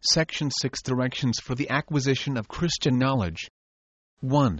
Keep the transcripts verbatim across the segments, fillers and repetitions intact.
Section six Directions for the Acquisition of Christian Knowledge. one.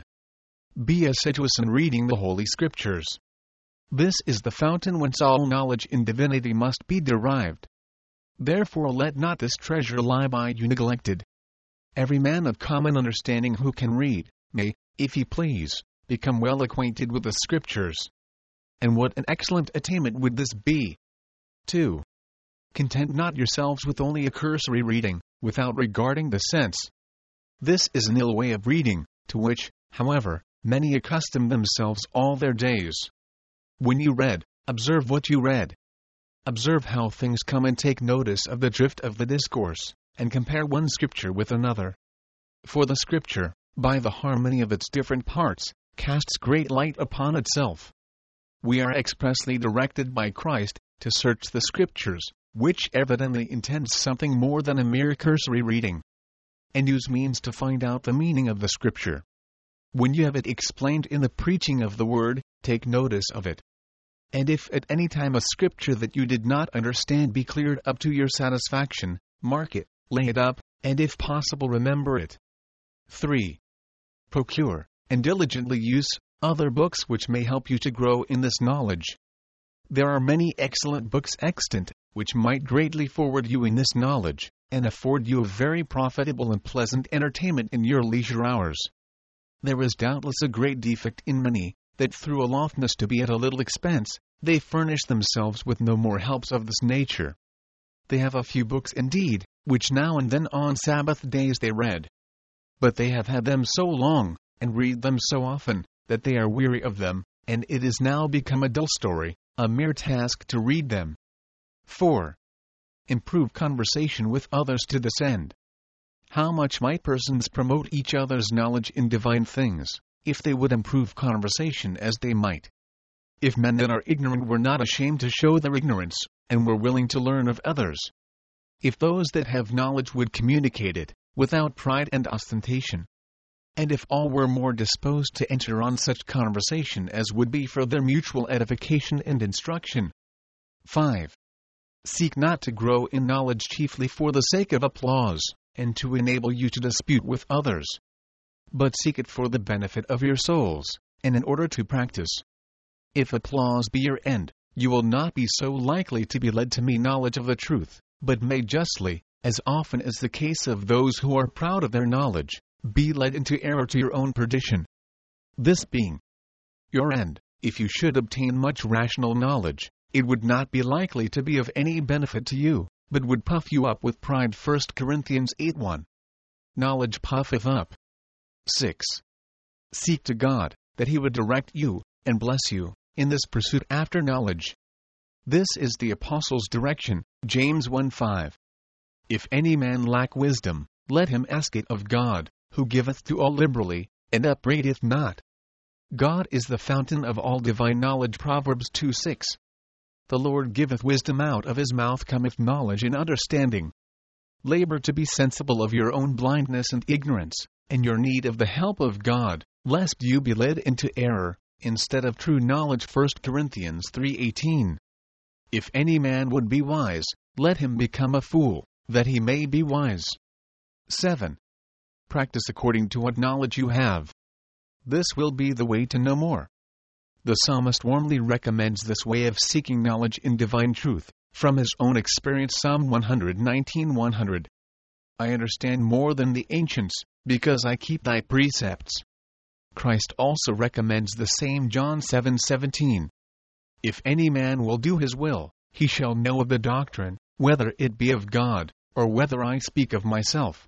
Be assiduous in reading the Holy Scriptures. This is the fountain whence all knowledge in divinity must be derived. Therefore let not this treasure lie by you neglected. Every man of common understanding who can read, may, if he please, become well acquainted with the Scriptures. And what an excellent attainment would this be! two. Content not yourselves with only a cursory reading, without regarding the sense. This is an ill way of reading, to which, however, many accustom themselves all their days. When you read, observe what you read. Observe how things come and take notice of the drift of the discourse, and compare one Scripture with another. For the Scripture, by the harmony of its different parts, casts great light upon itself. We are expressly directed by Christ to search the Scriptures, which evidently intends something more than a mere cursory reading, and use means to find out the meaning of the Scripture. When you have it explained in the preaching of the Word, take notice of it. And if at any time a Scripture that you did not understand be cleared up to your satisfaction, mark it, lay it up, and if possible remember it. three. Procure, and diligently use, other books which may help you to grow in this knowledge. There are many excellent books extant, which might greatly forward you in this knowledge, and afford you a very profitable and pleasant entertainment in your leisure hours. There is doubtless a great defect in many, that through a loftiness to be at a little expense, they furnish themselves with no more helps of this nature. They have a few books indeed, which now and then on Sabbath days they read. But they have had them so long, and read them so often, that they are weary of them, and it is now become a dull story, a mere task to read them. four. Improve conversation with others to this end. How much might persons promote each other's knowledge in divine things, if they would improve conversation as they might? If men that are ignorant were not ashamed to show their ignorance, and were willing to learn of others. If those that have knowledge would communicate it, without pride and ostentation. And if all were more disposed to enter on such conversation as would be for their mutual edification and instruction. five. Seek not to grow in knowledge chiefly for the sake of applause, and to enable you to dispute with others. But seek it for the benefit of your souls, and in order to practice. If applause be your end, you will not be so likely to be led to me knowledge of the truth, but may justly, as often as the case of those who are proud of their knowledge, be led into error to your own perdition. This being your end, if you should obtain much rational knowledge, it would not be likely to be of any benefit to you, but would puff you up with pride. First Corinthians eight one. Knowledge puffeth up. six. Seek to God, that He would direct you, and bless you, in this pursuit after knowledge. This is the Apostle's direction, James one five. If any man lack wisdom, let him ask it of God, who giveth to all liberally, and upbraideth not. God is the fountain of all divine knowledge. Proverbs two six. The Lord giveth wisdom, out of His mouth cometh knowledge and understanding. Labor to be sensible of your own blindness and ignorance, and your need of the help of God, lest you be led into error, instead of true knowledge. First Corinthians three eighteen. If any man would be wise, let him become a fool, that he may be wise. seven. Practice according to what knowledge you have. This will be the way to know more. The psalmist warmly recommends this way of seeking knowledge in divine truth, from his own experience. Psalm one nineteen one hundred. I understand more than the ancients, because I keep thy precepts. Christ also recommends the same. John seven seventeen. If any man will do his will, he shall know of the doctrine, whether it be of God, or whether I speak of myself.